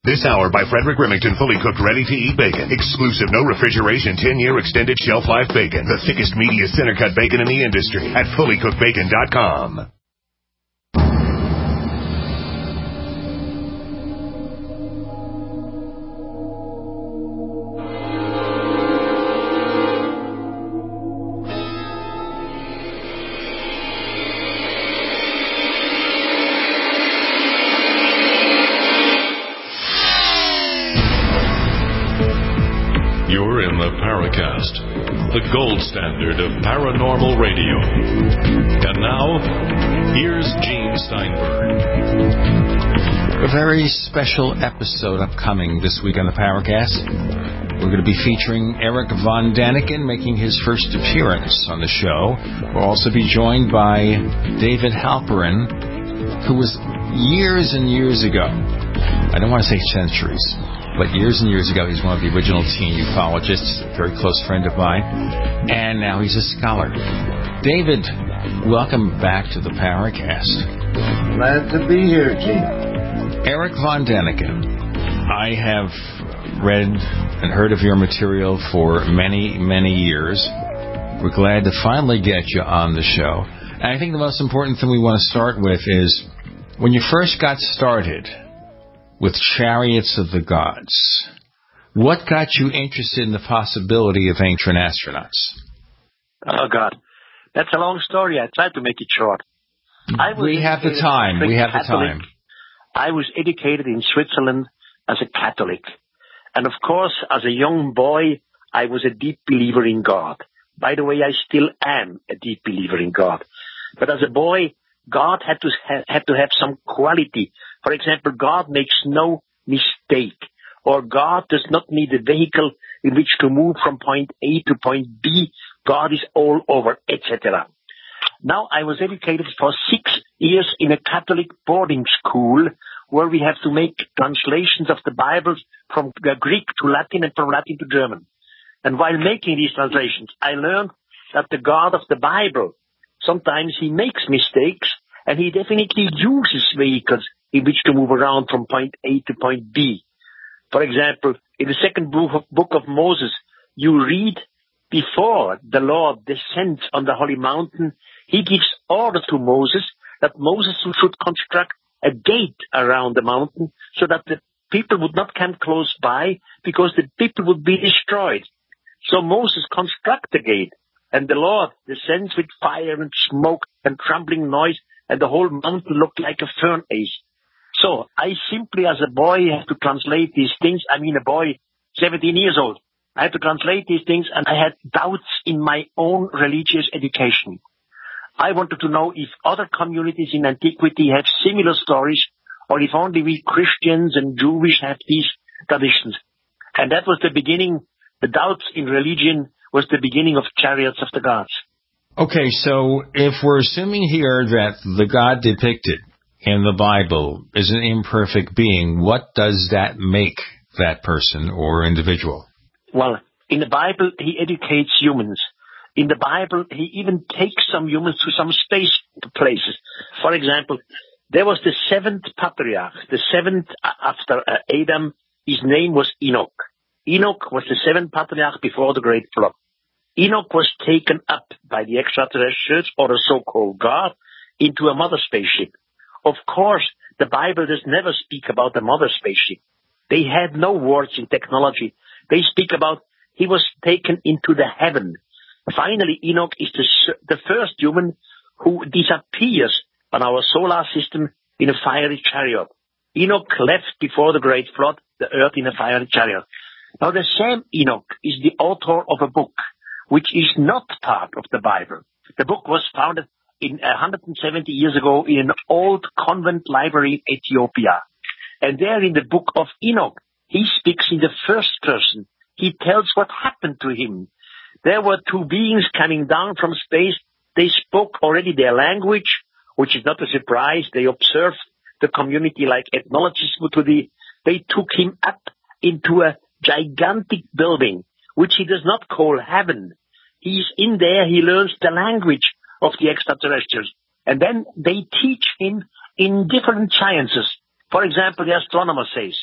This hour by Frederick Remington, fully cooked, ready-to-eat bacon. Exclusive, no refrigeration, 10-year extended shelf life bacon. The thickest, meatiest center-cut bacon in the industry at fullycookedbacon.com. The gold standard of paranormal radio. And now, here's Gene Steinberg. A very special episode upcoming this week on the Paracast. We're going to be featuring Eric Von Daniken making his first appearance on the show. We'll also be joined by David Halperin, who was years and years ago, I don't want to say centuries, but years and years ago, he's one of the original teen ufologists, a very close friend of mine, and now he's a scholar. David, welcome back to the Paracast. Glad to be here, Gene. Eric Von Daniken, I have read and heard of your material for many, many years. We're glad to finally get you on the show. And I think the most important thing we want to start with is, when you first got started with Chariots of the Gods, what got you interested in the possibility of ancient astronauts? Oh, God. That's a long story. I tried to make it short. We have the time. I was educated in Switzerland as a Catholic. And, of course, as a young boy, I was a deep believer in God. By the way, I still am a deep believer in God. But as a boy, God had to have some quality. For example, God makes no mistake, or God does not need a vehicle in which to move from point A to point B. God is all over, etc. Now, I was educated for 6 years in a Catholic boarding school where we have to make translations of the Bible from Greek to Latin and from Latin to German. And while making these translations, I learned that the God of the Bible, sometimes he makes mistakes, and he definitely uses vehicles in which to move around from point A to point B. For example, in the second book of Moses, you read, before the Lord descends on the holy mountain, he gives order to Moses that Moses should construct a gate around the mountain so that the people would not come close by because the people would be destroyed. So Moses constructs the gate, and the Lord descends with fire and smoke and trembling noise, and the whole mountain looked like a furnace. So I simply, as a boy, have to translate these things. I mean, a boy, 17 years old. I had to translate these things, and I had doubts in my own religious education. I wanted to know if other communities in antiquity have similar stories, or if only we Christians and Jewish have these traditions. And that was the beginning. The doubts in religion was the beginning of Chariots of the Gods. Okay, so if we're assuming here that the God depicted in the Bible is an imperfect being, what does that make that person or individual? Well, in the Bible, he educates humans. In the Bible, he even takes some humans to some space places. For example, there was the seventh patriarch, the seventh after Adam. His name was Enoch. Enoch was the seventh patriarch before the great flood. Enoch was taken up by the extraterrestrials, or the so-called God, into a mother spaceship. Of course, the Bible does never speak about the mother spaceship. They had no words in technology. They speak about he was taken into the heaven. Finally, Enoch is the first human who disappears on our solar system in a fiery chariot. Enoch left before the great flood, the earth in a fiery chariot. Now, the same Enoch is the author of a book which is not part of the Bible. The book was founded in 170 years ago in an old convent library in Ethiopia. And there in the book of Enoch, he speaks in the first person. He tells what happened to him. There were two beings coming down from space. They spoke already their language, which is not a surprise. They observed the community like ethnologists would do. They took him up into a gigantic building, which he does not call heaven. He's in there. He learns the language of the extraterrestrials. And then they teach him in different sciences. For example, the astronomer says,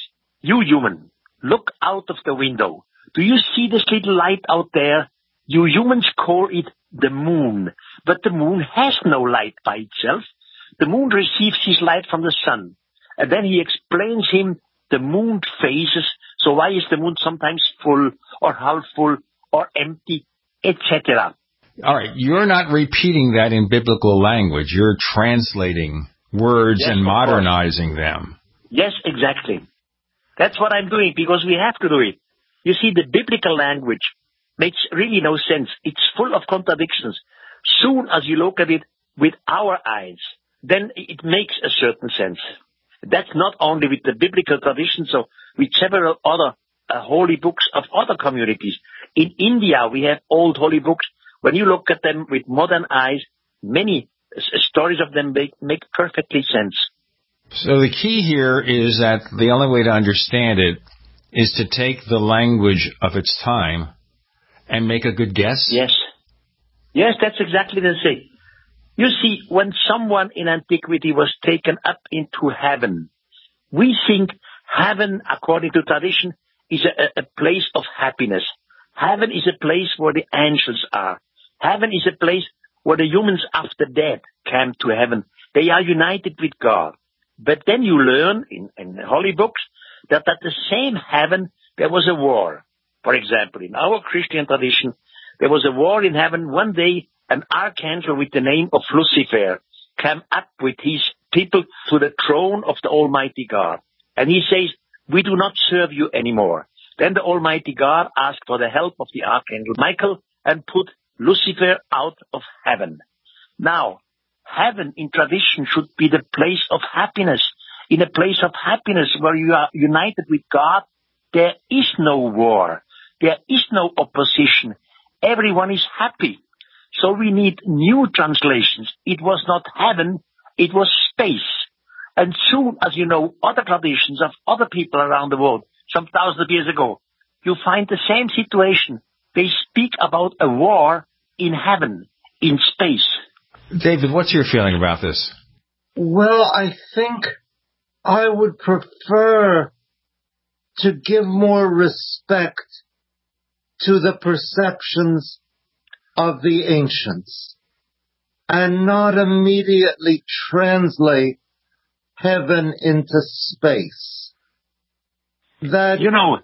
You human, look out of the window. Do you see this little light out there? You humans call it the moon. But the moon has no light by itself. The moon receives his light from the sun. And then he explains him the moon phases. So why is the moon sometimes full or half full or empty, etc.? All right, you're not repeating that in biblical language. You're translating words and modernizing them. Yes, exactly. That's what I'm doing because we have to do it. You see, the biblical language makes really no sense. It's full of contradictions. Soon as you look at it with our eyes, then it makes a certain sense. That's not only with the biblical traditions, so with several other holy books of other communities. In India, we have old holy books. When you look at them with modern eyes, many stories of them make perfectly sense. So the key here is that the only way to understand it is to take the language of its time and make a good guess? Yes. Yes, that's exactly the same. You see, when someone in antiquity was taken up into heaven, we think heaven, according to tradition, is a place of happiness. Heaven is a place where the angels are. Heaven is a place where the humans after death came to heaven. They are united with God. But then you learn in the holy books that at the same heaven there was a war. For example, in our Christian tradition, there was a war in heaven. One day, an archangel with the name of Lucifer came up with his people to the throne of the Almighty God. And he says, we do not serve you anymore. Then the Almighty God asked for the help of the archangel Michael and put Lucifer out of heaven. Now, heaven in tradition should be the place of happiness. In a place of happiness where you are united with God, there is no war. There is no opposition. Everyone is happy. So we need new translations. It was not heaven, it was space. And soon as you know other traditions of other people around the world, some thousands of years ago, you find the same situation. They speak about a war in heaven, in space. David, what's your feeling about this? Well, I think I would prefer to give more respect to the perceptions of the ancients and not immediately translate heaven into space. That,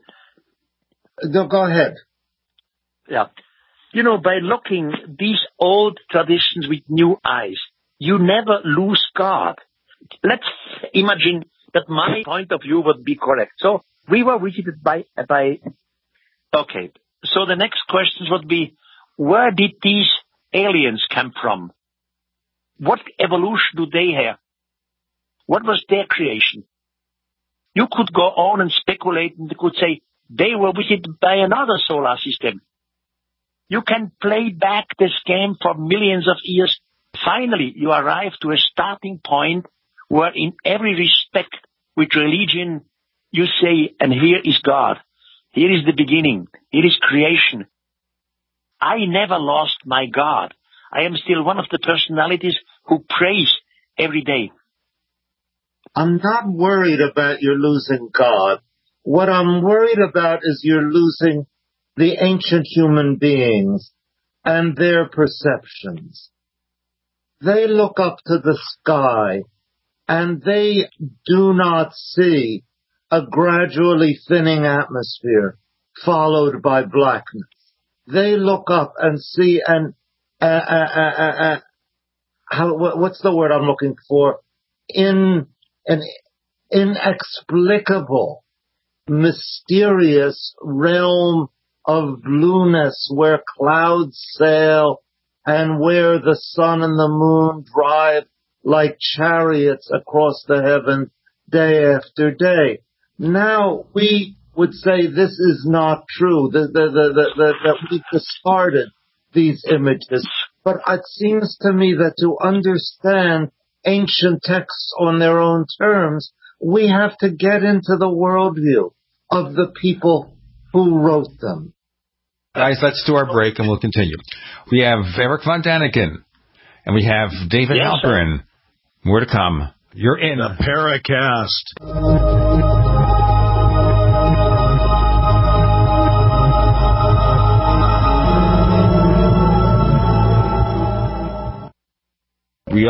go ahead. Yeah. By looking these old traditions with new eyes, you never lose God. Let's imagine that my point of view would be correct. So we were visited by okay. So the next questions would be, where did these aliens come from? What evolution do they have? What was their creation? You could go on and speculate and could say they were visited by another solar system. You can play back this game for millions of years. Finally, you arrive to a starting point where in every respect with religion, you say, and here is God. Here is the beginning. Here is creation. I never lost my God. I am still one of the personalities who prays every day. I'm not worried about you losing God. What I'm worried about is you're losing the ancient human beings and their perceptions. They look up to the sky and they do not see a gradually thinning atmosphere followed by blackness. They look up and see what's the word I'm looking for? An inexplicable, mysterious realm of blueness where clouds sail and where the sun and the moon drive like chariots across the heaven day after day. Now we would say this is not true, that we discarded these images. But it seems to me that to understand ancient texts on their own terms, we have to get into the worldview of the people who wrote them. Guys, let's do our break and we'll continue. We have Eric Von Daniken and we have David Halperin. More to come. You're in the Paracast.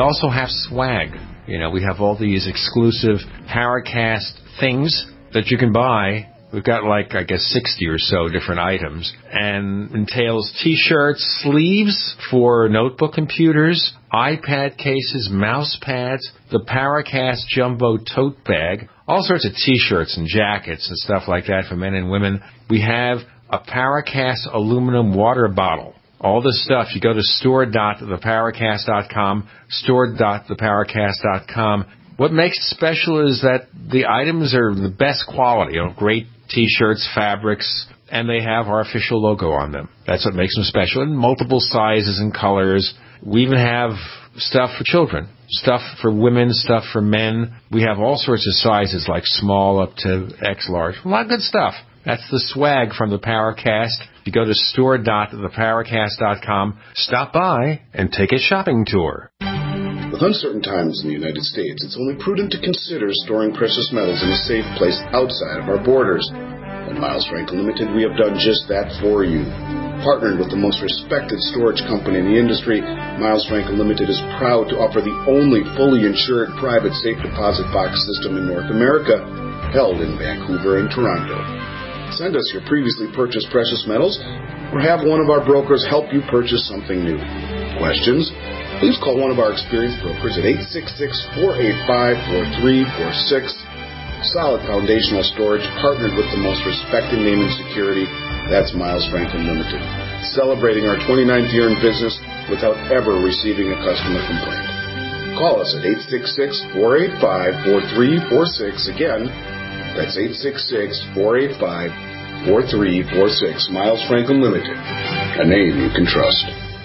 also have swag. We have all these exclusive Paracast things that you can buy. We've got 60 or so different items, and entails T-shirts, sleeves for notebook computers, iPad cases, mouse pads, the Paracast Jumbo tote bag, all sorts of T-shirts and jackets and stuff like that for men and women. We have a Paracast aluminum water bottle. All this stuff, you go to store.theparacast.com, store.theparacast.com. What makes it special is that the items are the best quality, great T-shirts, fabrics, and they have our official logo on them. That's what makes them special, in multiple sizes and colors. We even have stuff for children, stuff for women, stuff for men. We have all sorts of sizes, like small up to X large. A lot of good stuff. That's the swag from the Paracast. You go to store.theparacast.com, stop by, and take a shopping tour. With uncertain times in the United States, it's only prudent to consider storing precious metals in a safe place outside of our borders. At Miles Frankel Limited, we have done just that for you. Partnered with the most respected storage company in the industry, Miles Frankel Limited is proud to offer the only fully insured private safe deposit box system in North America, held in Vancouver and Toronto. Send us your previously purchased precious metals, or have one of our brokers help you purchase something new. Questions? Please call one of our experienced brokers at 866-485-4346. Solid foundational storage partnered with the most respected name in security. That's Miles Franklin Limited. Celebrating our 29th year in business without ever receiving a customer complaint. Call us at 866-485-4346. Again, that's 866-485-4346. Miles Franklin Limited. A name you can trust.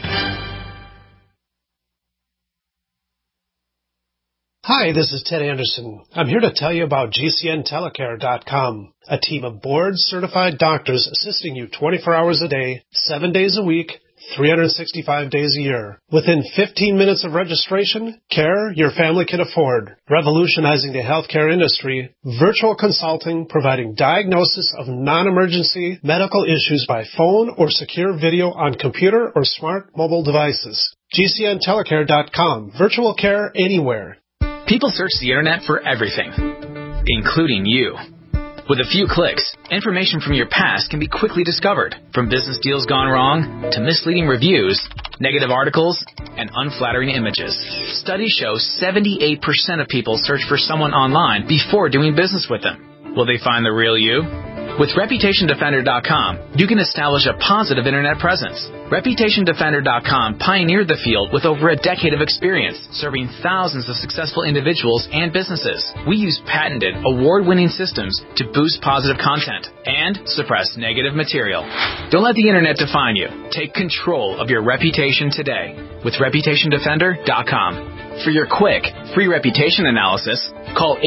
Hi, this is Ted Anderson. I'm here to tell you about GCNTelecare.com, a team of board-certified doctors assisting you 24 hours a day, 7 days a week, 365 days a year. Within 15 minutes of registration, care your family can afford. Revolutionizing the healthcare industry, virtual consulting providing diagnosis of non-emergency medical issues by phone or secure video on computer or smart mobile devices. GCNTelecare.com, virtual care anywhere. People search the internet for everything, including you. With a few clicks, information from your past can be quickly discovered, from business deals gone wrong to misleading reviews, negative articles, and unflattering images. Studies show 78% of people search for someone online before doing business with them. Will they find the real you? With ReputationDefender.com, you can establish a positive internet presence. ReputationDefender.com pioneered the field with over a decade of experience, serving thousands of successful individuals and businesses. We use patented, award-winning systems to boost positive content and suppress negative material. Don't let the internet define you. Take control of your reputation today with ReputationDefender.com. For your quick, free reputation analysis, call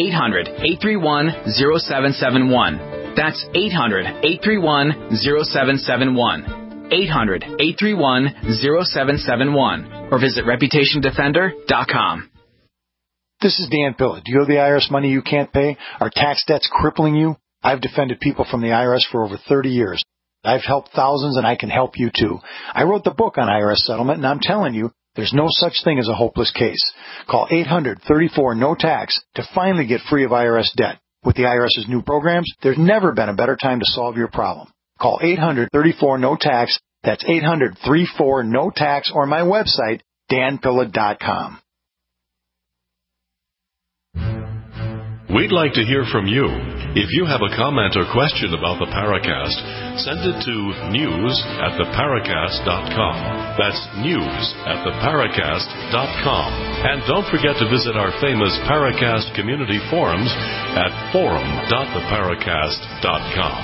800-831-0771. That's 800-831-0771. 800-831-0771. Or visit ReputationDefender.com. This is Dan Pilla. Do you owe the IRS money you can't pay? Are tax debts crippling you? I've defended people from the IRS for over 30 years. I've helped thousands, and I can help you too. I wrote the book on IRS settlement, and I'm telling you, there's no such thing as a hopeless case. Call 800-34-NO-TAX to finally get free of IRS debt. With the IRS's new programs, there's never been a better time to solve your problem. Call 800-34-NO-TAX. That's 800-34-NO-TAX, or my website, danpilla.com. We'd like to hear from you. If you have a comment or question about the Paracast, send it to news@theparacast.com. That's news@theparacast.com. And don't forget to visit our famous Paracast community forums at forum.theparacast.com.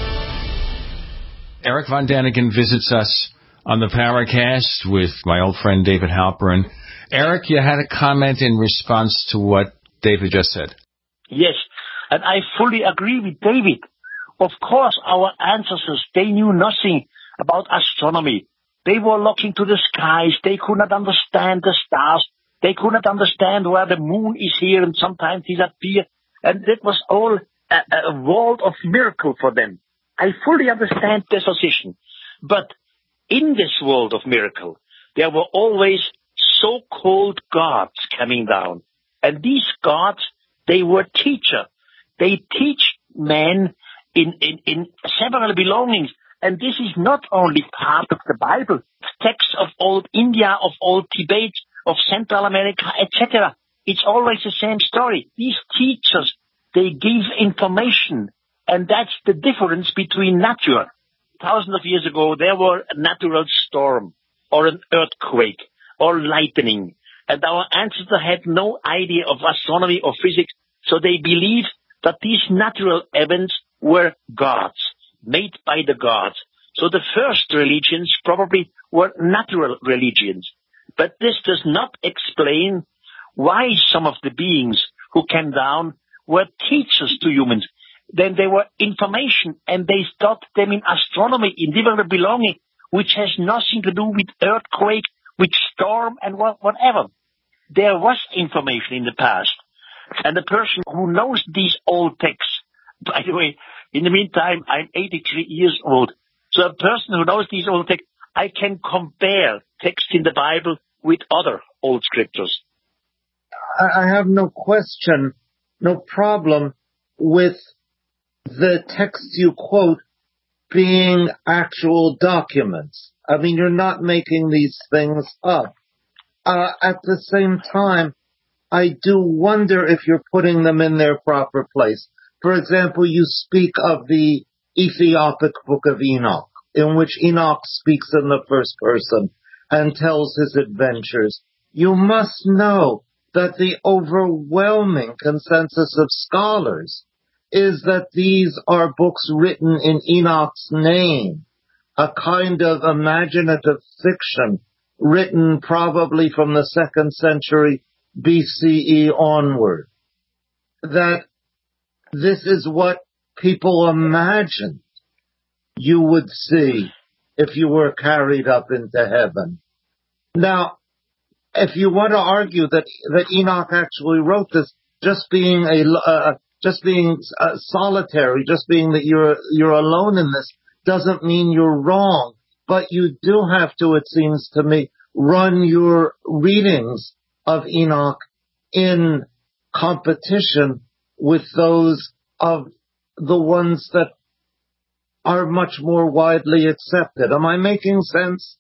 Eric Von Daniken visits us on the Paracast with my old friend David Halperin. Eric, you had a comment in response to what David just said. Yes, and I fully agree with David. Of course, our ancestors, they knew nothing about astronomy. They were looking to the skies. They could not understand the stars. They could not understand where the moon is here and sometimes disappear. And that was all a world of miracle for them. I fully understand their position. But in this world of miracle, there were always so-called gods coming down. And these gods, they were teachers. They teach men in several belongings. And this is not only part of the Bible, texts of old India, of old Tibet, of Central America, etc. It's always the same story. These teachers, they give information. And that's the difference between nature. Thousands of years ago, there were a natural storm, or an earthquake, or lightning. And our ancestors had no idea of astronomy or physics, so they believed that these natural events were gods, made by the gods. So the first religions probably were natural religions. But this does not explain why some of the beings who came down were teachers to humans. Then they were information, and they taught them in astronomy, in different belonging, which has nothing to do with earthquake, with storm, and whatever. There was information in the past. And the person who knows these old texts, by the way, in the meantime, I'm 83 years old. So a person who knows these old texts, I can compare texts in the Bible with other old scriptures. I have no question, no problem with the texts you quote being actual documents. I mean, you're not making these things up. At the same time, I do wonder if you're putting them in their proper place. For example, you speak of the Ethiopic Book of Enoch, in which Enoch speaks in the first person and tells his adventures. You must know that the overwhelming consensus of scholars is that these are books written in Enoch's name, a kind of imaginative fiction written probably from the 2nd century BCE onward. That this is what people imagined you would see if you were carried up into heaven. Now, if you want to argue that Enoch actually wrote this, just being solitary, just being that you're alone in this, doesn't mean you're wrong. But you do have to, it seems to me, run your readings of Enoch in competition with those of the ones that are much more widely accepted. Am I making sense?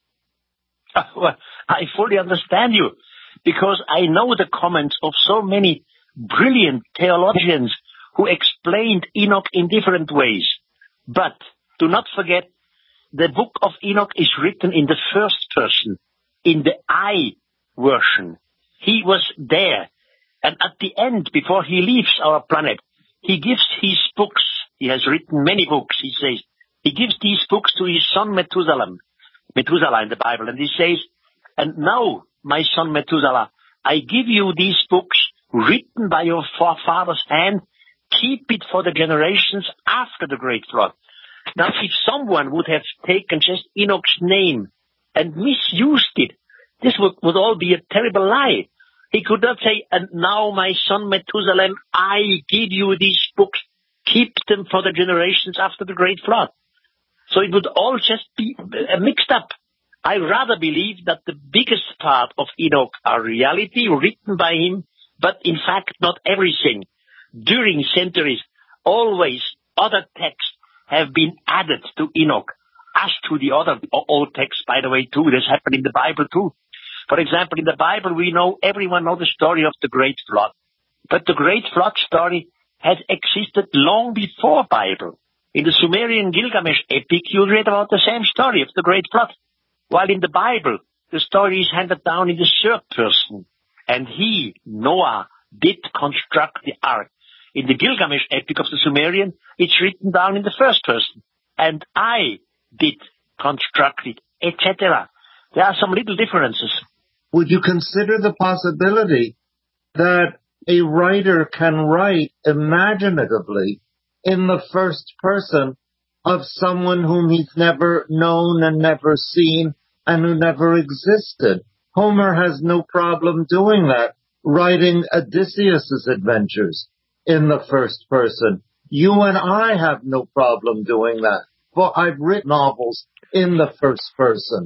Well, I fully understand you, because I know the comments of so many brilliant theologians who explained Enoch in different ways. But do not forget, the book of Enoch is written in the first person, in the I version. He was there. And at the end, before he leaves our planet, he gives his books. He has written many books, he says. He gives these books to his son Methuselah in the Bible. And he says, and now, my son Methuselah, I give you these books written by your forefather's hand. Keep it for the generations after the great flood. Now, if someone would have taken just Enoch's name and misused it, this would all be a terrible lie. He could not say, and now, my son Methuselah, I give you these books. Keep them for the generations after the great flood. So it would all just be mixed up. I rather believe that the biggest part of Enoch are reality written by him, but in fact not everything. During centuries, always other texts have been added to Enoch, as to the other old texts, by the way, too. This happened in the Bible, too. For example, in the Bible, everyone knows the story of the Great Flood. But the Great Flood story has existed long before Bible. In the Sumerian Gilgamesh epic, you read about the same story of the Great Flood. While in the Bible, the story is handed down in the third person. And he, Noah, did construct the ark. In the Gilgamesh epic of the Sumerian, it's written down in the first person. And I did construct it, etc. There are some little differences. Would you consider the possibility that a writer can write imaginatively in the first person of someone whom he's never known and never seen and who never existed? Homer has no problem doing that, writing Odysseus' adventures in the first person. You and I have no problem doing that. Well, I've written novels in the first person.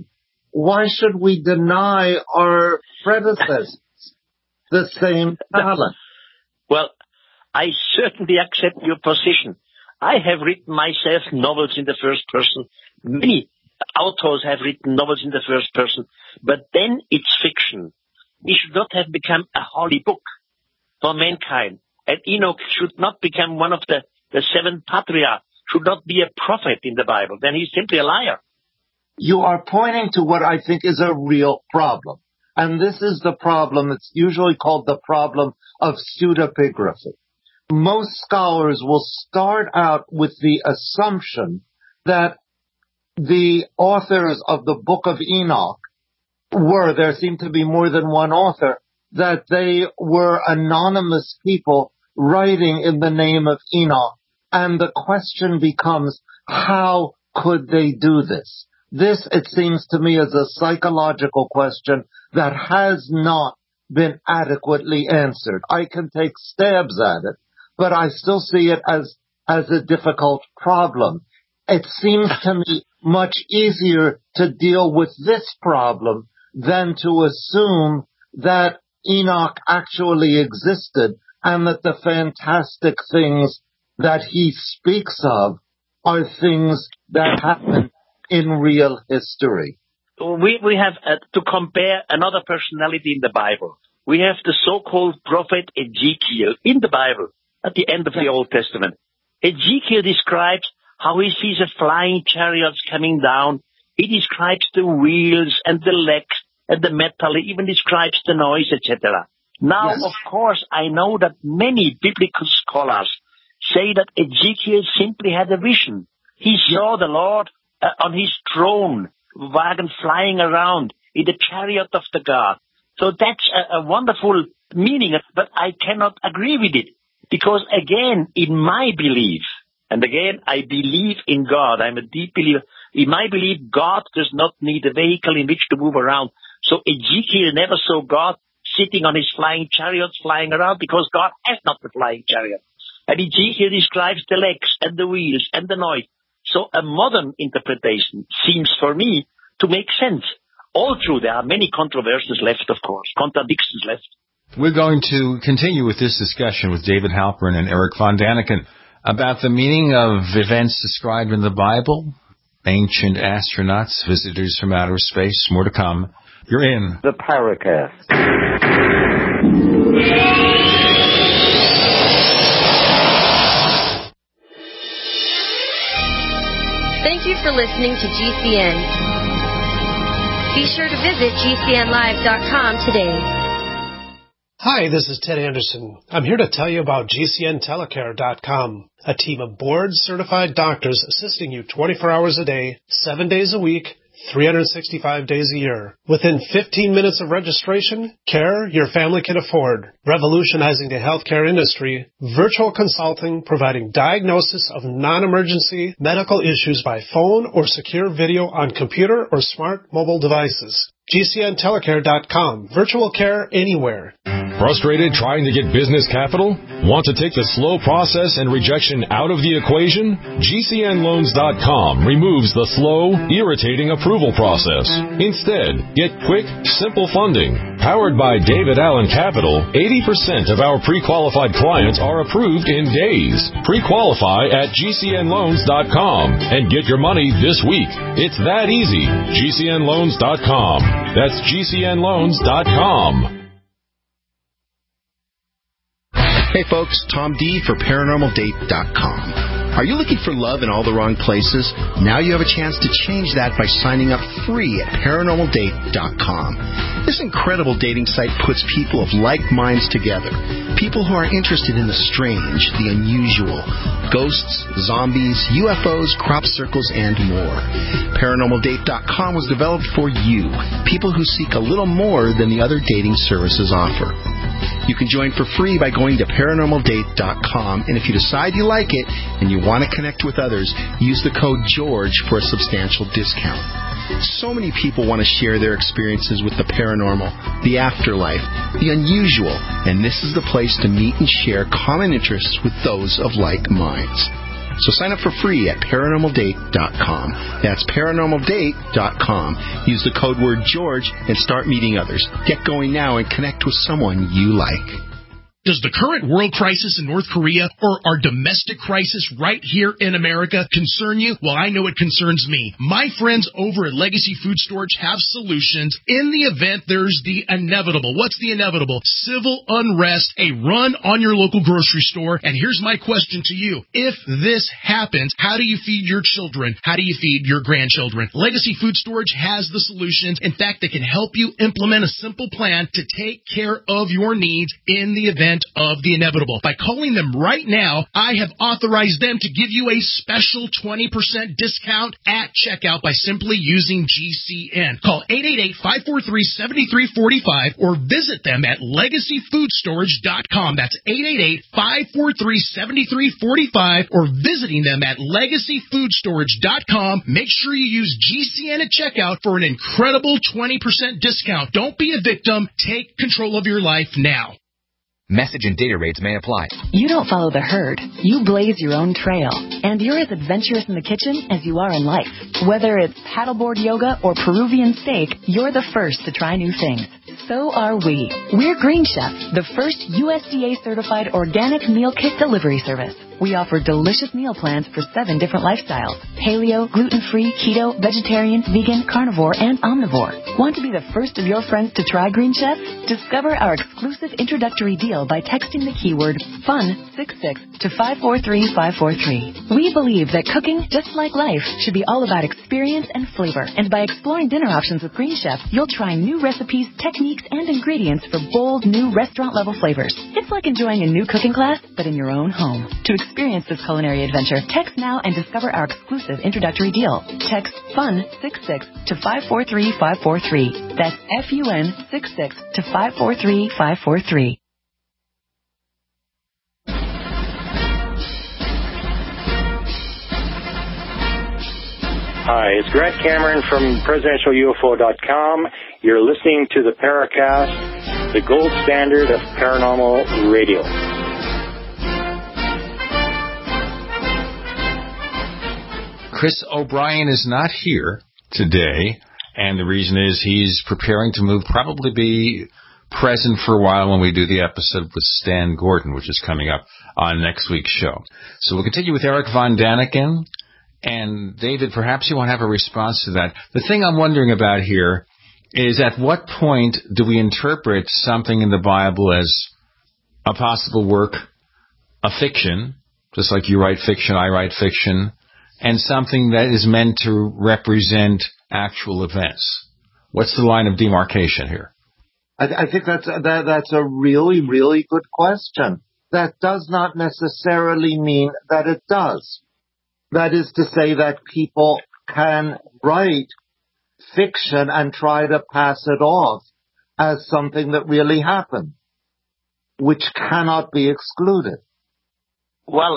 why should we deny our predecessors the same talent? Well, I certainly accept your position. I have written myself novels in the first person. Many authors have written novels in the first person, but then it's fiction. It should not have become a holy book for mankind. And Enoch should not become one of the seven patriarchs, should not be a prophet in the Bible. Then he's simply a liar. You are pointing to what I think is a real problem. And this is the problem that's usually called the problem of pseudepigraphy. Most scholars will start out with the assumption that the authors of the Book of Enoch there seemed to be more than one author, that they were anonymous people writing in the name of Enoch. And the question becomes, how could they do this? This, it seems to me, is a psychological question that has not been adequately answered. I can take stabs at it, but I still see it as a difficult problem. It seems to me much easier to deal with this problem than to assume that Enoch actually existed and that the fantastic things that he speaks of are things that happen in real history. We have to compare another personality in the Bible. We have the so-called prophet Ezekiel in the Bible at the end of the Old Testament. Ezekiel describes how he sees a flying chariots coming down. He describes the wheels and the legs and the metal. He even describes the noise, etc. Now, yes, of course, I know that many biblical scholars say that Ezekiel simply had a vision. He saw the Lord on his throne, wagon flying around in the chariot of the God. So that's a wonderful meaning, but I cannot agree with it. Because again, in my belief, and again, I believe in God, I'm a deep believer. In my belief, God does not need a vehicle in which to move around. So Ezekiel never saw God sitting on his flying chariots flying around because God has not the flying chariot. And Ezekiel describes the legs and the wheels and the noise. So a modern interpretation seems for me to make sense. All true, there are many controversies left, of course, contradictions left. We're going to continue with this discussion with David Halperin and Eric von Daniken about the meaning of events described in the Bible, ancient astronauts, visitors from outer space, more to come. You're in the Paracast. Thank you for listening to GCN. Be sure to visit GCNlive.com today. Hi, this is Ted Anderson. I'm here to tell you about GCNtelecare.com, a team of board-certified doctors assisting you 24 hours a day, 7 days a week, 365 days a year. Within 15 minutes of registration, care your family can afford. Revolutionizing the healthcare industry, virtual consulting providing diagnosis of non-emergency medical issues by phone or secure video on computer or smart mobile devices. GCNtelecare.com. Virtual care anywhere. Frustrated trying to get business capital? Want to take the slow process and rejection out of the equation? GCNloans.com removes the slow, irritating approval process. Instead, get quick, simple funding. Powered by David Allen Capital, 80% of our pre-qualified clients are approved in days. Pre-qualify at GCNloans.com and get your money this week. It's that easy. GCNloans.com. That's GCNloans.com. Hey folks, Tom D for ParanormalDate.com. Are you looking for love in all the wrong places? Now you have a chance to change that by signing up free at ParanormalDate.com. This incredible dating site puts people of like minds together. People who are interested in the strange, the unusual, ghosts, zombies, UFOs, crop circles, and more. ParanormalDate.com was developed for you, people who seek a little more than the other dating services offer. You can join for free by going to ParanormalDate.com, and if you decide you like it and you want to connect with others, use the code GEORGE for a substantial discount. So many people want to share their experiences with the paranormal, the afterlife, the unusual, and this is the place to meet and share common interests with those of like minds. So sign up for free at ParanormalDate.com. That's ParanormalDate.com. Use the code word George and start meeting others. Get going now and connect with someone you like. Does the current world crisis in North Korea or our domestic crisis right here in America concern you? Well, I know it concerns me. My friends over at Legacy Food Storage have solutions in the event there's the inevitable. What's the inevitable? Civil unrest, a run on your local grocery store. And here's my question to you. If this happens, how do you feed your children? How do you feed your grandchildren? Legacy Food Storage has the solutions. In fact, they can help you implement a simple plan to take care of your needs in the event of the inevitable. By calling them right now, I have authorized them to give you a special 20% discount at checkout by simply using GCN. Call 888-543-7345 or visit them at LegacyFoodStorage.com. That's 888-543-7345 or visiting them at LegacyFoodStorage.com. Make sure you use GCN at checkout for an incredible 20% discount. Don't be a victim. Take control of your life now. Message and data rates may apply. You don't follow the herd. You blaze your own trail. And you're as adventurous in the kitchen as you are in life. Whether it's paddleboard yoga or Peruvian steak, you're the first to try new things. So are we. We're Green Chef, the first USDA-certified organic meal kit delivery service. We offer delicious meal plans for 7 different lifestyles: paleo, gluten-free, keto, vegetarian, vegan, carnivore, and omnivore. Want to be the first of your friends to try Green Chef? Discover our exclusive introductory deal by texting the keyword FUN66 to 543543. We believe that cooking, just like life, should be all about experience and flavor. And by exploring dinner options with Green Chef, you'll try new recipes, techniques, and ingredients for bold, new restaurant-level flavors. It's like enjoying a new cooking class, but in your own home. To experience this culinary adventure, text now and discover our exclusive introductory deal. Text FUN66 to 543543. That's FUN66 to 543543. Hi, it's Grant Cameron from PresidentialUFO.com. You're listening to the Paracast, the gold standard of paranormal radio. Chris O'Brien is not here today, and the reason is he's preparing to move, probably be present for a while when we do the episode with Stan Gordon, which is coming up on next week's show. So we'll continue with Eric Von Daniken. And David, perhaps you want to have a response to that. The thing I'm wondering about here is, at what point do we interpret something in the Bible as a possible work, a fiction, just like you write fiction, I write fiction, and something that is meant to represent actual events? What's the line of demarcation here? I think that's a really, really good question. That does not necessarily mean that it does. That is to say that people can write fiction and try to pass it off as something that really happened, which cannot be excluded. Well,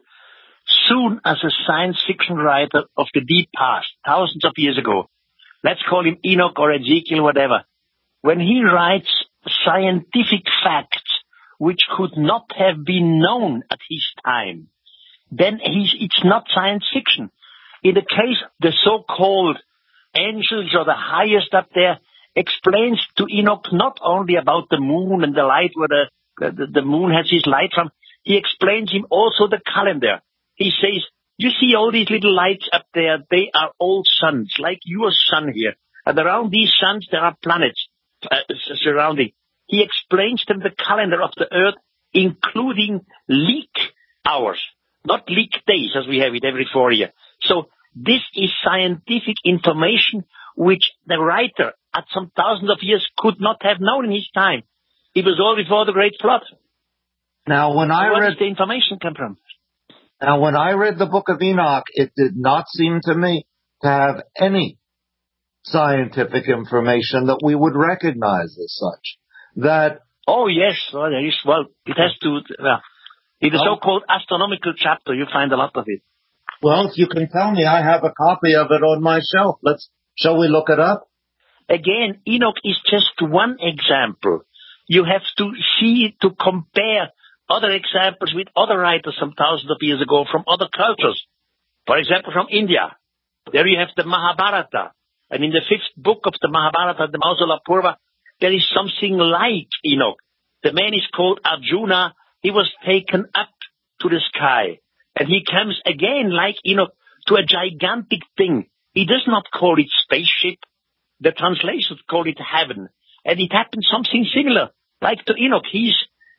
soon as a science fiction writer of the deep past, thousands of years ago, let's call him Enoch or Ezekiel, whatever, when he writes scientific facts which could not have been known at his time, then it's not science fiction. In the case, the so-called angels or the highest up there explains to Enoch not only about the moon and the light where the moon has his light from, he explains him also the calendar. He says, you see all these little lights up there, they are all suns, like your sun here. And around these suns there are planets surrounding. He explains them the calendar of the earth, including leap hours. Not leap days, as we have it every 4 years. So this is scientific information which the writer at some thousands of years could not have known in his time. It was all before the Great Flood. Now, where does the information come from? Now, when I read the Book of Enoch, it did not seem to me to have any scientific information that we would recognize as such. That oh yes, well, it has to. In the so-called astronomical chapter, you find a lot of it. Well, if you can tell me, I have a copy of it on my shelf. Shall we look it up? Again, Enoch is just one example. You have to see, to compare other examples with other writers some thousands of years ago from other cultures. For example, from India. There you have the Mahabharata. And in the 5th book of the Mahabharata, the Mausala Purva, there is something like Enoch. The man is called Arjuna. He was taken up to the sky. And he comes again, like Enoch, to a gigantic thing. He does not call it spaceship. The translations call it heaven. And it happened something similar, like to Enoch. He's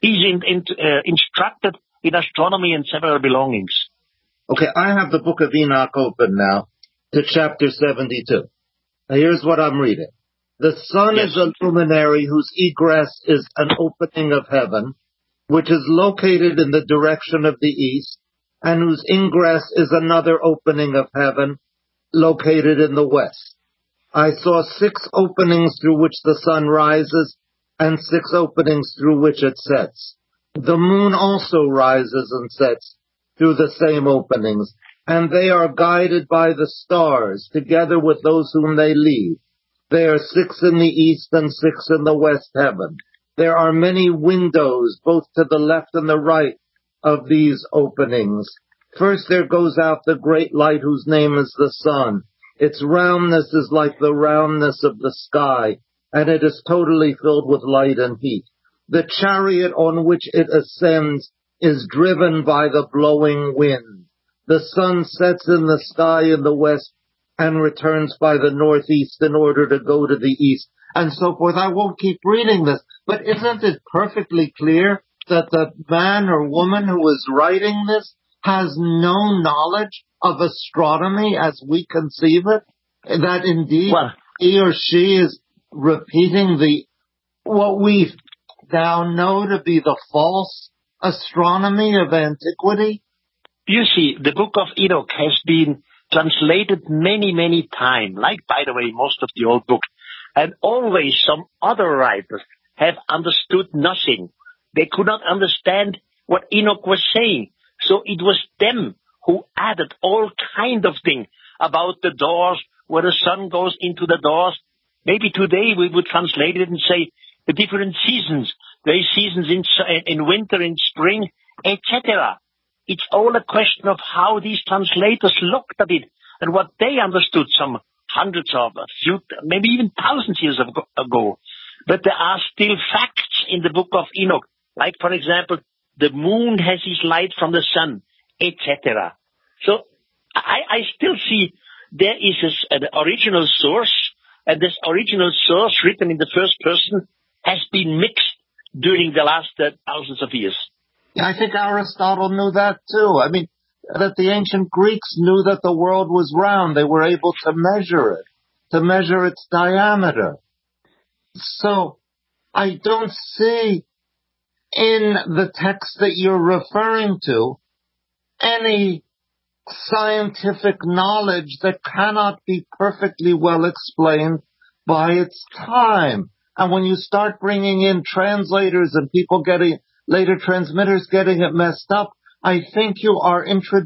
instructed in astronomy and several belongings. Okay, I have the book of Enoch open now to chapter 72. Now here's what I'm reading. The sun is a luminary whose egress is an opening of heaven, which is located in the direction of the east, and whose ingress is another opening of heaven, located in the west. I saw 6 openings through which the sun rises, and 6 openings through which it sets. The moon also rises and sets through the same openings, and they are guided by the stars, together with those whom they lead. There are 6 in the east and 6 in the west heaven. There are many windows, both to the left and the right of these openings. First there goes out the great light whose name is the sun. Its roundness is like the roundness of the sky, and it is totally filled with light and heat. The chariot on which it ascends is driven by the blowing wind. The sun sets in the sky in the west and returns by the northeast in order to go to the east, and so forth. I won't keep reading this, but isn't it perfectly clear that the man or woman who is writing this has no knowledge of astronomy as we conceive it? That indeed he or she is repeating what we now know to be the false astronomy of antiquity? You see, the book of Enoch has been translated many, many times, like, by the way, most of the old book, and always some other writers have understood nothing. They could not understand what Enoch was saying. So it was them who added all kind of things about the doors, where the sun goes into the doors. Maybe today we would translate it and say the different seasons. There is seasons in winter, in spring, etc. It's all a question of how these translators looked at it and what they understood some hundreds of, maybe even thousands of years ago. But there are still facts in the book of Enoch, like, for example, the moon has its light from the sun, etc. So I still see there is an original source, and this original source written in the first person has been mixed during the last thousands of years. Yeah, I think Aristotle knew that too. I mean, that the ancient Greeks knew that the world was round. They were able to measure it, to measure its diameter. So I don't see in the text that you're referring to any scientific knowledge that cannot be perfectly well explained by its time. And when you start bringing in translators and people later transmitters getting it messed up, I think you are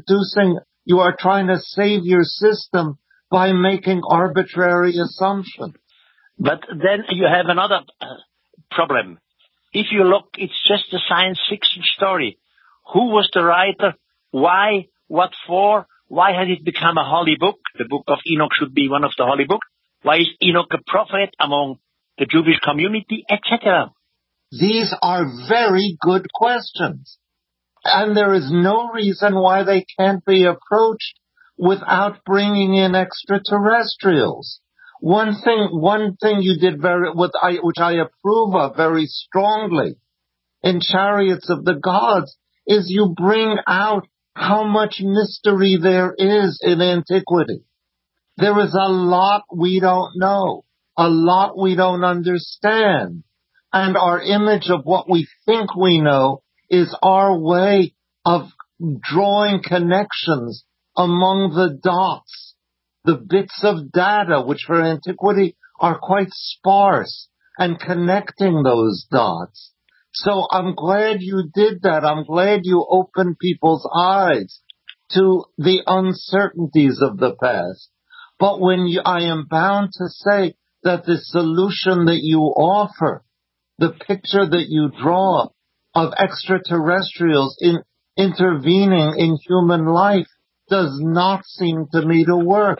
trying to save your system by making arbitrary assumptions. But then you have another problem. If you look, it's just a science fiction story. Who was the writer? Why? What for? Why has it become a holy book? The book of Enoch should be one of the holy books. Why is Enoch a prophet among the Jewish community, etc.? These are very good questions. And there is no reason why they can't be approached without bringing in extraterrestrials. One thing you did which I approve of very strongly in Chariots of the Gods is you bring out how much mystery there is in antiquity. There is a lot we don't know, a lot we don't understand. And our image of what we think we know is our way of drawing connections among the dots, the bits of data, which for antiquity are quite sparse, and connecting those dots. So I'm glad you did that. I'm glad you opened people's eyes to the uncertainties of the past. But I am bound to say that the solution that you offer, the picture that you draw, of extraterrestrials intervening in human life does not seem to me to work.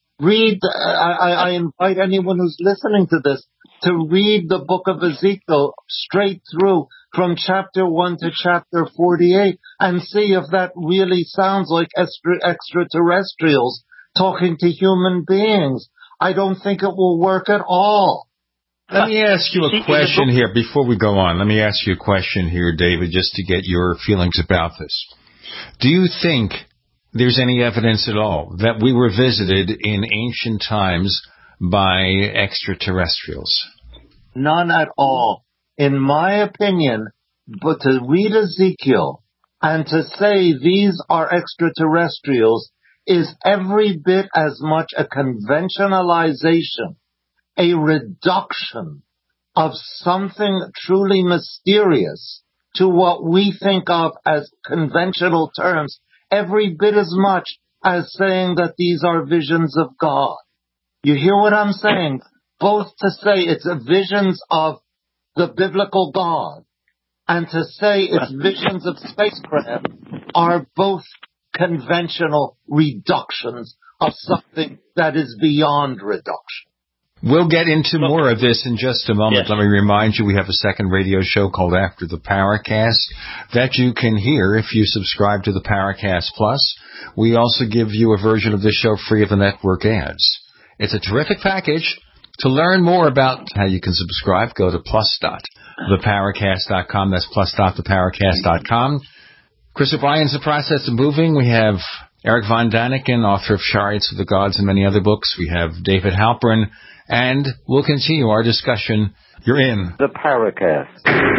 I invite anyone who's listening to this to read the book of Ezekiel straight through from chapter 1 to chapter 48 and see if that really sounds like extraterrestrials talking to human beings. I don't think it will work at all. Let me ask you a question here before we go on. Let me ask you a question here, David, just to get your feelings about this. Do you think there's any evidence at all that we were visited in ancient times by extraterrestrials? None at all. In my opinion, but to read Ezekiel and to say these are extraterrestrials is every bit as much a conventionalization, a reduction of something truly mysterious to what we think of as conventional terms, every bit as much as saying that these are visions of God. You hear what I'm saying? Both to say it's visions of the biblical God and to say it's visions of spacecraft are both conventional reductions of something that is beyond reduction. We'll get into more of this in just a moment. Yes. Let me remind you, we have a second radio show called After the Paracast that you can hear if you subscribe to the Paracast Plus. We also give you a version of the show free of the network ads. It's a terrific package. To learn more about how you can subscribe, go to plus.theparacast.com. That's plus.theparacast.com. Chris O'Brien's in the process of moving. We have Eric Von Daniken, author of Chariots of the Gods and many other books. We have David Halperin. And we'll continue our discussion. You're in the Paracast.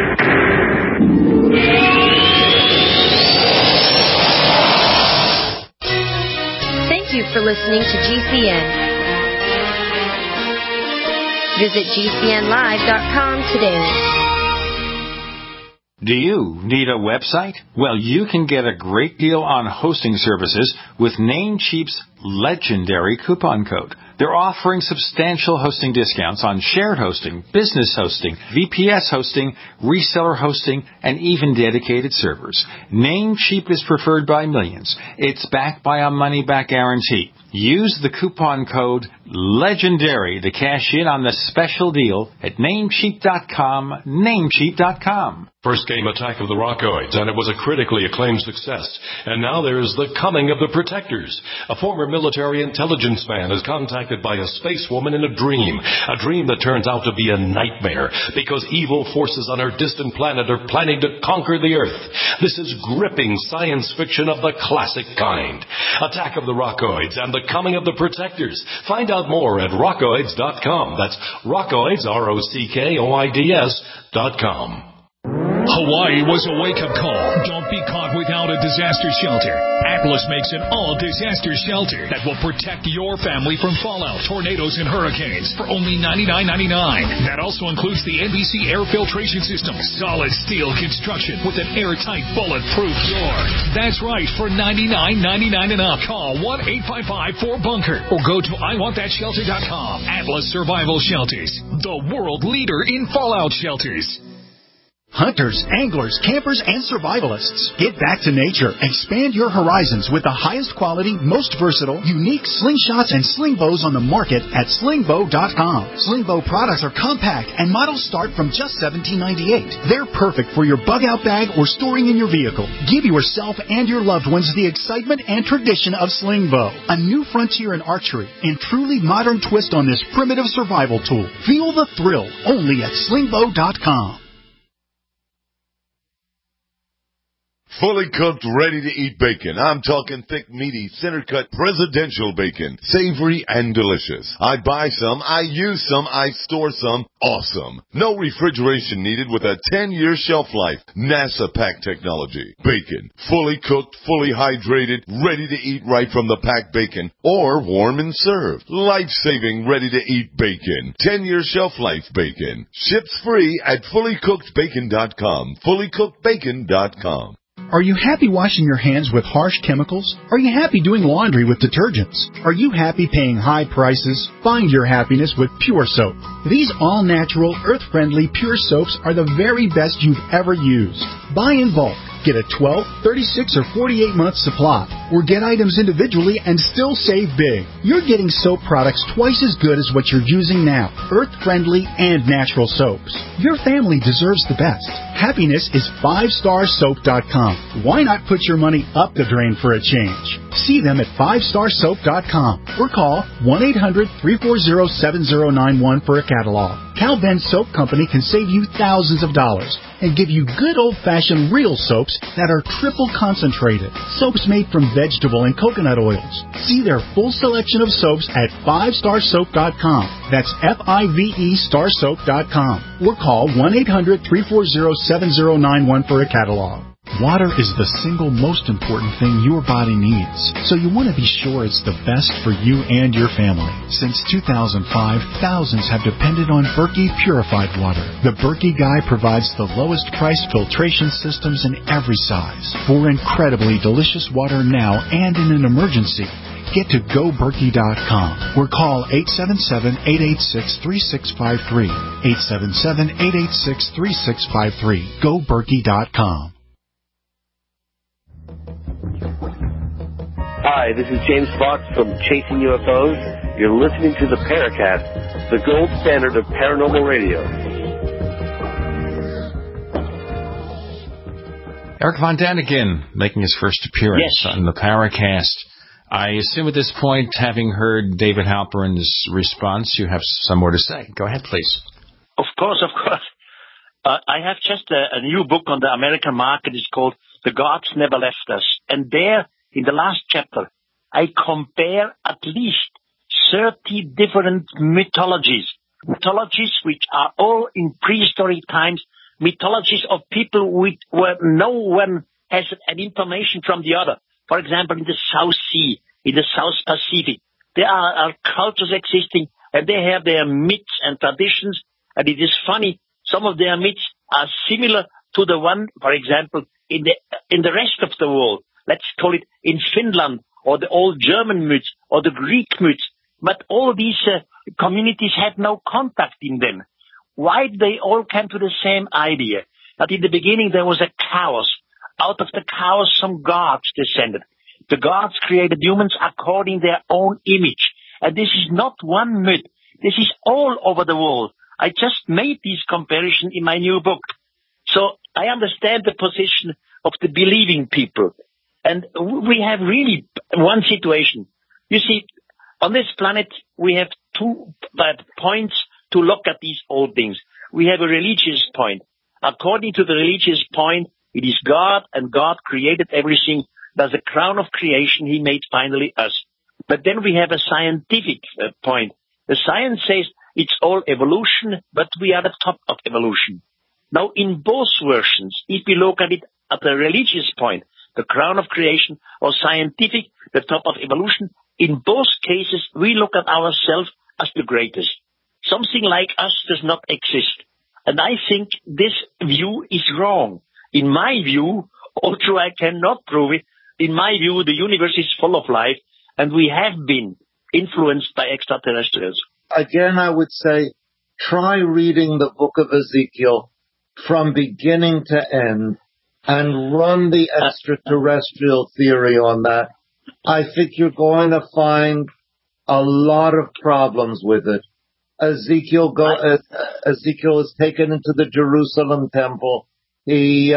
Thank you for listening to GCN. Visit GCNlive.com today. Do you need a website? Well, you can get a great deal on hosting services with Namecheap's legendary coupon code. They're offering substantial hosting discounts on shared hosting, business hosting, VPS hosting, reseller hosting, and even dedicated servers. Namecheap is preferred by millions. It's backed by a money-back guarantee. Use the coupon code LEGENDARY to cash in on the special deal at Namecheap.com, Namecheap.com. First came Attack of the Rockoids, and it was a critically acclaimed success. And now there's The Coming of the Protectors. A former military intelligence man is contacted by a space woman in a dream that turns out to be a nightmare because evil forces on her distant planet are planning to conquer the Earth. This is gripping science fiction of the classic kind. Attack of the Rockoids and The Coming of the Protectors. Find out more at rockoids.com. That's Rockoids, ROCKOIDS.com. Hawaii was a wake-up call. Don't be caught without a disaster shelter. Atlas makes an all-disaster shelter that will protect your family from fallout, tornadoes, and hurricanes for only $99.99. That also includes the NBC air filtration system, solid steel construction with an airtight, bulletproof door. That's right, for $99.99 and up. Call 1-855-4BUNKER or go to IWantThatShelter.com. Atlas Survival Shelters, the world leader in fallout shelters. Hunters, anglers, campers, and survivalists. Get back to nature. Expand your horizons with the highest quality, most versatile, unique slingshots and sling bows on the market at slingbow.com. Slingbow products are compact and models start from just $17.98. They're perfect for your bug-out bag or storing in your vehicle. Give yourself and your loved ones the excitement and tradition of Slingbow, a new frontier in archery and truly modern twist on this primitive survival tool. Feel the thrill only at slingbow.com. Fully cooked, ready-to-eat bacon. I'm talking thick, meaty, center-cut, presidential bacon. Savory and delicious. I buy some, I use some, I store some. Awesome. No refrigeration needed with a 10-year shelf life. NASA pack technology. Bacon. Fully cooked, fully hydrated, ready to eat right from the packed bacon. Or warm and served. Life-saving, ready-to-eat bacon. 10-year shelf life bacon. Ships free at fullycookedbacon.com. Fullycookedbacon.com. Are you happy washing your hands with harsh chemicals? Are you happy doing laundry with detergents? Are you happy paying high prices? Find your happiness with Pure Soap. These all-natural, earth-friendly Pure Soaps are the very best you've ever used. Buy in bulk. Get a 12, 36, or 48-month supply, or get items individually and still save big. You're getting soap products twice as good as what you're using now, earth-friendly and natural soaps. Your family deserves the best. Happiness is 5starsoap.com. Why not put your money up the drain for a change? See them at 5starsoap.com or call 1-800-340-7091 for a catalog. Cal Ben Soap Company can save you thousands of dollars and give you good old-fashioned real soaps that are triple concentrated. Soaps made from vegetable and coconut oils. See their full selection of soaps at 5starsoap.com. That's F-I-V-E starsoap.com. Or call 1-800-340-7091 for a catalog. Water is the single most important thing your body needs, so you want to be sure it's the best for you and your family. Since 2005, thousands have depended on Berkey purified water. The Berkey Guy provides the lowest price filtration systems in every size for incredibly delicious water now and in an emergency. Get to GoBerkey.com or call 877-886-3653. 877-886-3653. GoBerkey.com. Hi, this is James Fox from Chasing UFOs. You're listening to the Paracast, the gold standard of paranormal radio. Eric Von Daniken making his first appearance on the Paracast. I assume at this point, having heard David Halperin's response, you have some more to say. Go ahead, please. Of course. I have just a new book on the American market. It's called The Gods Never Left Us. And there, in the last chapter, I compare at least 30 different mythologies which are all in prehistoric times, mythologies of people where no one has an information from the other. For example, in the South Sea, in the South Pacific, there are cultures existing, and they have their myths and traditions, and it is funny, some of their myths are similar to the one, for example, in the rest of the world. Let's call it in Finland, or the old German myths, or the Greek myths. But all these communities had no contact in them. Why they all came to the same idea? That in the beginning there was a chaos. Out of the chaos some gods descended. The gods created humans according to their own image. And this is not one myth. This is all over the world. I just made this comparison in my new book. So I understand the position of the believing people. And we have really one situation. You see, on this planet, we have two points to look at these old things. We have a religious point. According to the religious point, it is God, and God created everything. That's the crown of creation. He made finally us. But then we have a scientific point. The science says it's all evolution, but we are the top of evolution. Now, in both versions, if we look at it at the religious point, the crown of creation, or scientific, the top of evolution, in both cases, we look at ourselves as the greatest. Something like us does not exist. And I think this view is wrong. In my view, although I cannot prove it, in my view, the universe is full of life, and we have been influenced by extraterrestrials. Again, I would say, try reading the book of Ezekiel from beginning to end and run the extraterrestrial theory on that. I think you're going to find a lot of problems with it. Ezekiel is taken into the Jerusalem temple. He's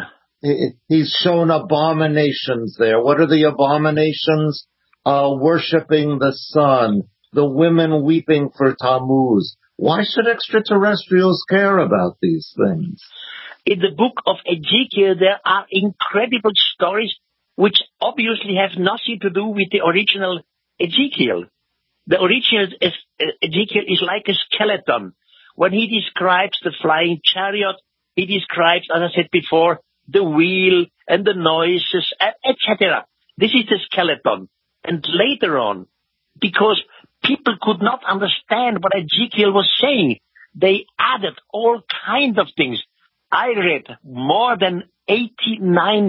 shown abominations there. What are the abominations? Worshipping the sun, the women weeping for Tammuz. Why should extraterrestrials care about these things? In the book of Ezekiel, there are incredible stories which obviously have nothing to do with the original Ezekiel. The original Ezekiel is like a skeleton. When he describes the flying chariot, he describes, as I said before, the wheel and the noises, etc. This is the skeleton. And later on, because people could not understand what Ezekiel was saying, they added all kinds of things. I read more than 89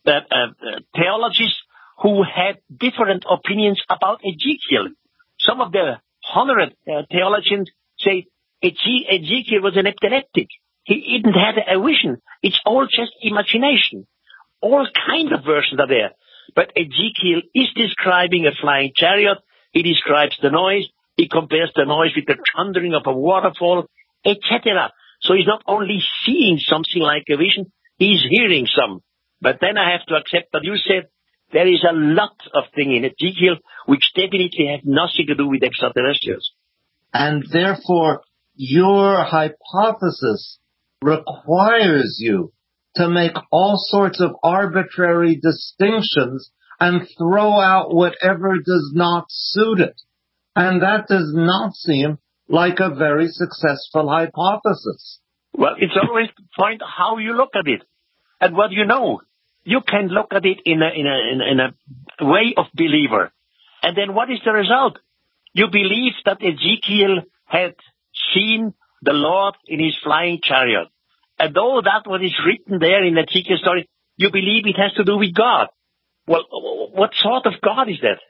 theologians who had different opinions about Ezekiel. Some of the 100 theologians say Ezekiel was an epileptic. He didn't have a vision. It's all just imagination. All kinds of versions are there. But Ezekiel is describing a flying chariot. He describes the noise. He compares the noise with the thundering of a waterfall, etc. So he's not only seeing something like a vision, he's hearing some. But then I have to accept that you said there is a lot of things in Ezekiel which definitely have nothing to do with extraterrestrials. And therefore, your hypothesis requires you to make all sorts of arbitrary distinctions and throw out whatever does not suit it. And that does not seem like a very successful hypothesis. Well, it's always the point how you look at it and what you know. You can look at it in a way of believer. And then what is the result? You believe that Ezekiel had seen the Lord in his flying chariot. And though that what is written there in the Ezekiel story, you believe it has to do with God. Well, what sort of God is that?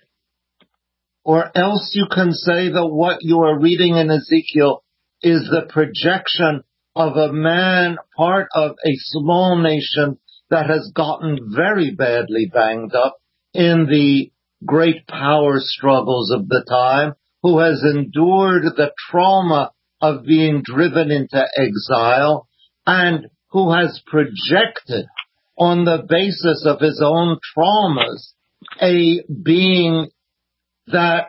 Or else you can say that what you are reading in Ezekiel is the projection of a man, part of a small nation that has gotten very badly banged up in the great power struggles of the time, who has endured the trauma of being driven into exile, and who has projected on the basis of his own traumas a being that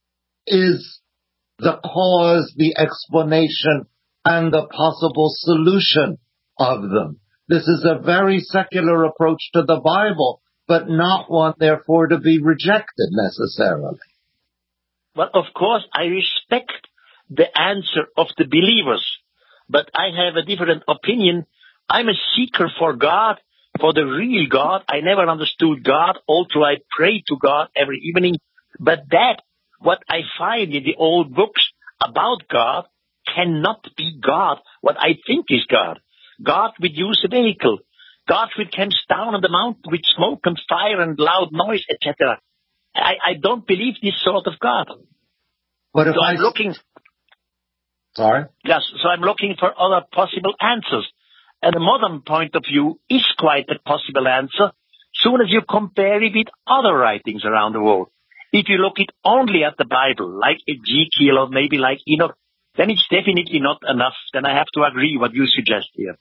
is the cause, the explanation, and the possible solution of them. This is a very secular approach to the Bible, but not one, therefore, to be rejected necessarily. Well, of course, I respect the answer of the believers, but I have a different opinion. I'm a seeker for God, for the real God. I never understood God, although I pray to God every evening. But that, what I find in the old books about God, cannot be God, what I think is God. God would use a vehicle. God would come down on the mountain with smoke and fire and loud noise, etc. I don't believe this sort of God. But if so I'm looking... Sorry? Yes, so I'm looking for other possible answers. And the modern point of view is quite a possible answer, soon as you compare it with other writings around the world. If you look it only at the Bible, like Ezekiel or maybe like Enoch, then it's definitely not enough. Then I have to agree what you suggest here.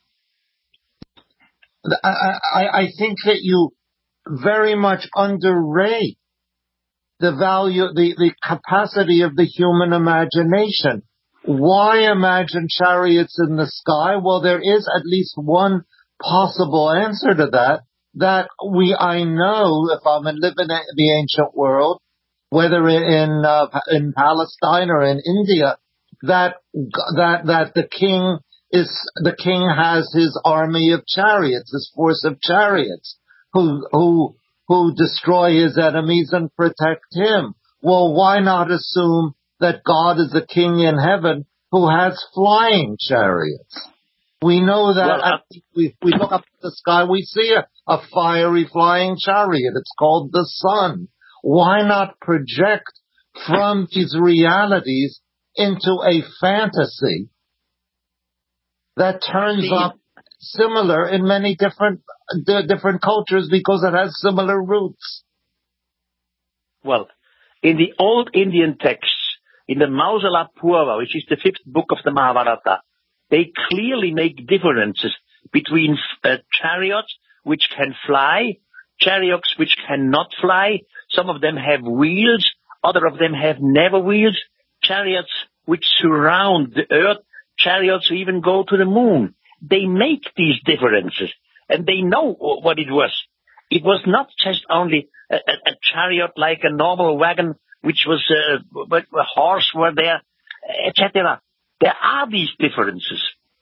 I think that you very much underrate the value, the capacity of the human imagination. Why imagine chariots in the sky? Well, there is at least one possible answer to that I know if I'm living in the ancient world, whether in Palestine or in India, that the king has his army of chariots, his force of chariots, who destroy his enemies and protect him. Well, why not assume that God is a king in heaven who has flying chariots? We know that we look up at the sky, we see a fiery flying chariot. It's called the sun. Why not project from these realities into a fantasy that turns up similar in many different cultures because it has similar roots? Well, in the old Indian texts, in the Mausala Purva, which is the 5th book of the Mahabharata, they clearly make differences between chariots which can fly, chariots which cannot fly. Some of them have wheels, other of them have never wheels, chariots which surround the earth, chariots who even go to the moon. They make these differences, and they know what it was. It was not just only a chariot like a normal wagon, which was a horse were there, etc. There are these differences.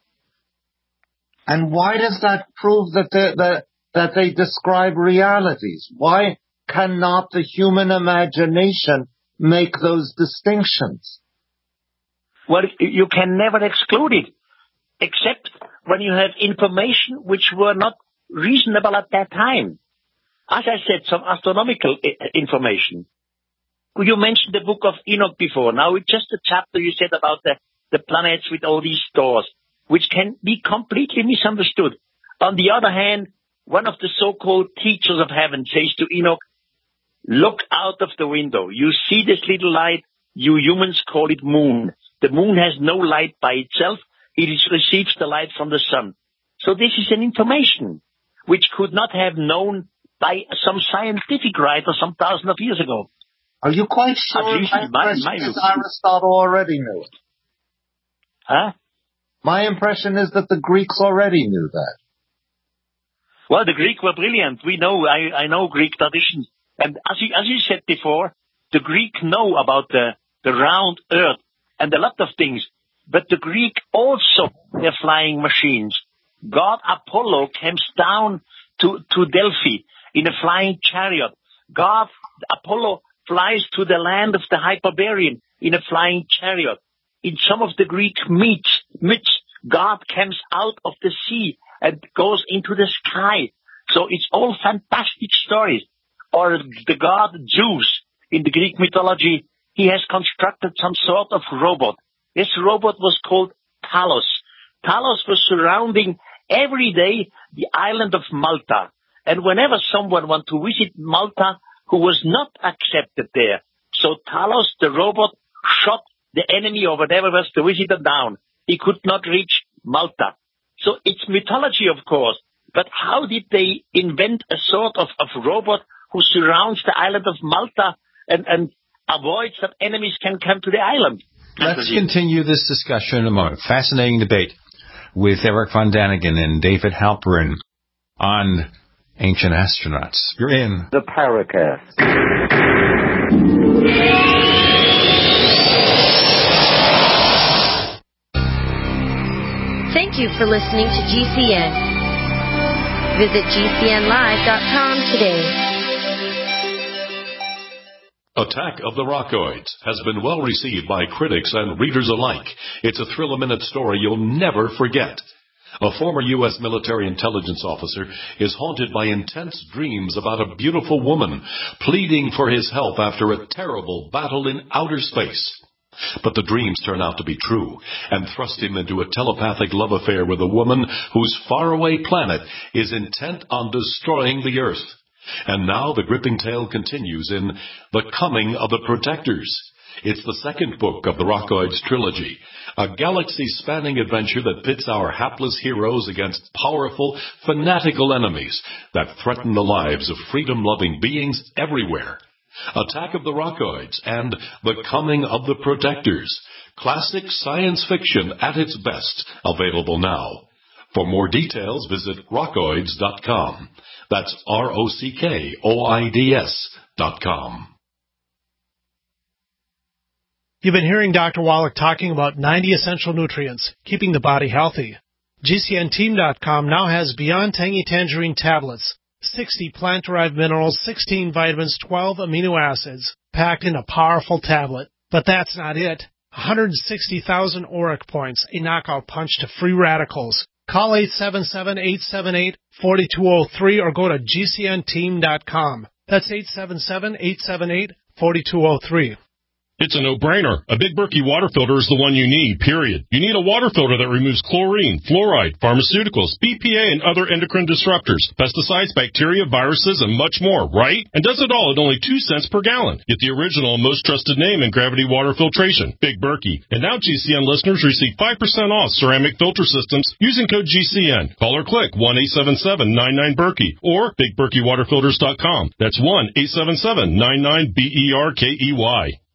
And why does that prove that they describe realities? Why cannot the human imagination make those distinctions? Well, you can never exclude it, except when you have information which were not reasonable at that time. as I said, some astronomical information. You mentioned the book of Enoch before. Now it's just a chapter you said about the planets with all these stars, which can be completely misunderstood. On the other hand, one of the so-called teachers of heaven says to Enoch, look out of the window. You see this little light. You humans call it moon. The moon has no light by itself. It receives the light from the sun. So this is an information which could not have known by some scientific writer some thousands of years ago. Are you quite sure Aristotle already knew it? Huh? My impression is that the Greeks already knew that. Well, the Greeks were brilliant. We know, I know Greek traditions. And as you said before, the Greeks know about the round earth and a lot of things. But the Greek also, their flying machines. God Apollo comes down to Delphi in a flying chariot. God Apollo flies to the land of the Hyperborean in a flying chariot. In some of the Greek myths, God comes out of the sea and goes into the sky. So it's all fantastic stories. Or the god Zeus in the Greek mythology, he has constructed some sort of robot. This robot was called Talos. Talos was surrounding every day the island of Malta. And whenever someone wanted to visit Malta who was not accepted there, so Talos, the robot, shot the enemy or whatever was the visitor down. He could not reach Malta. So it's mythology, of course. But how did they invent a sort of robot who surrounds the island of Malta and avoids that enemies can come to the island? Let's continue this discussion in a moment. Fascinating debate with Eric Von Daniken and David Halperin on ancient astronauts. You're in the Paracast. Thank you for listening to GCN. Visit GCNlive.com today. Attack of the Rockoids has been well received by critics and readers alike. It's a thrill-a-minute story you'll never forget. A former U.S. military intelligence officer is haunted by intense dreams about a beautiful woman pleading for his help after a terrible battle in outer space. But the dreams turn out to be true and thrust him into a telepathic love affair with a woman whose faraway planet is intent on destroying the Earth. And now the gripping tale continues in The Coming of the Protectors. It's the second book of the Rockoids trilogy, a galaxy-spanning adventure that pits our hapless heroes against powerful, fanatical enemies that threaten the lives of freedom-loving beings everywhere. Attack of the Rockoids and The Coming of the Protectors. Classic science fiction at its best, available now. For more details, visit rockoids.com. That's ROCKOIDS.com. You've been hearing Dr. Wallach talking about 90 essential nutrients, keeping the body healthy. GCNteam.com now has Beyond Tangy Tangerine tablets, 60 plant-derived minerals, 16 vitamins, 12 amino acids, packed in a powerful tablet. But that's not it. 160,000 auric points, a knockout punch to free radicals. Call 877-878-4203 or go to GCNteam.com. That's 877-878-4203. It's a no-brainer. A Big Berkey water filter is the one you need, period. You need a water filter that removes chlorine, fluoride, pharmaceuticals, BPA, and other endocrine disruptors, pesticides, bacteria, viruses, and much more, right? And does it all at only 2 cents per gallon. Get the original and most trusted name in gravity water filtration, Big Berkey. And now GCN listeners receive 5% off ceramic filter systems using code GCN. Call or click 1-877-99-BERKEY or BigBerkeyWaterFilters.com. That's 1-877-99-BERKEY.